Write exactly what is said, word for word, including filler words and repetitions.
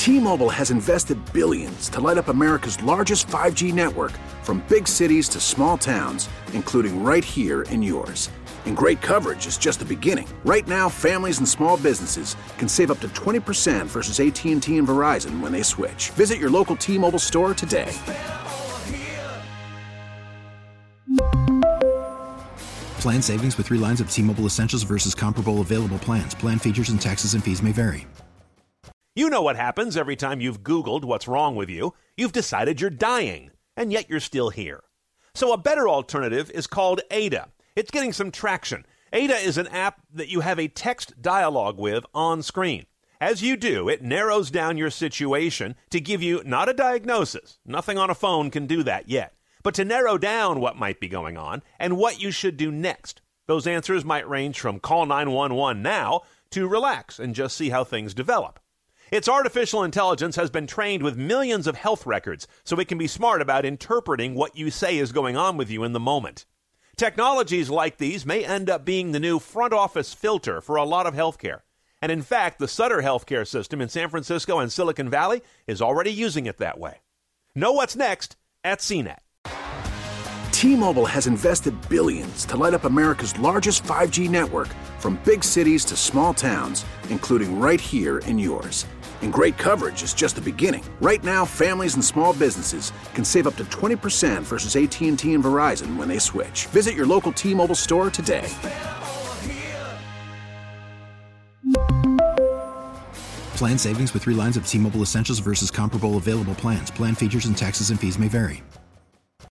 T-Mobile has invested billions to light up America's largest five G network, from big cities to small towns, including right here in yours. And great coverage is just the beginning. Right now, families and small businesses can save up to twenty percent versus A T and T and Verizon when they switch. Visit your local T-Mobile store today. Plan savings with three lines of T-Mobile Essentials versus comparable available plans. Plan features and taxes and fees may vary. You know what happens every time you've Googled what's wrong with you. You've decided you're dying, and yet you're still here. So a better alternative is called Ada. It's getting some traction. Ada is an app that you have a text dialogue with on screen. As you do, it narrows down your situation to give you not a diagnosis. Nothing on a phone can do that yet. But to narrow down what might be going on and what you should do next. Those answers might range from call nine one one now to relax and just see how things develop. Its artificial intelligence has been trained with millions of health records, so it can be smart about interpreting what you say is going on with you in the moment. Technologies like these may end up being the new front office filter for a lot of healthcare. And in fact, the Sutter healthcare system in San Francisco and Silicon Valley is already using it that way. Know what's next at C net. T-Mobile has invested billions to light up America's largest five G network, from big cities to small towns, including right here in yours. And great coverage is just the beginning. Right now, families and small businesses can save up to twenty percent versus A T and T and Verizon when they switch. Visit your local T-Mobile store today. Plan savings with three lines of T-Mobile Essentials versus comparable available plans. Plan features and taxes and fees may vary.